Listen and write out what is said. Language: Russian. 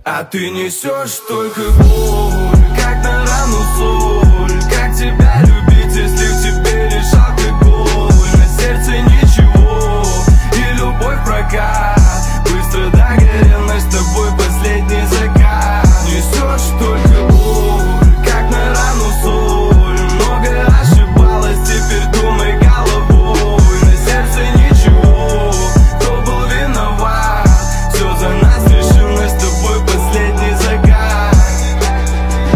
А ты несешь только боль, как на рану соль.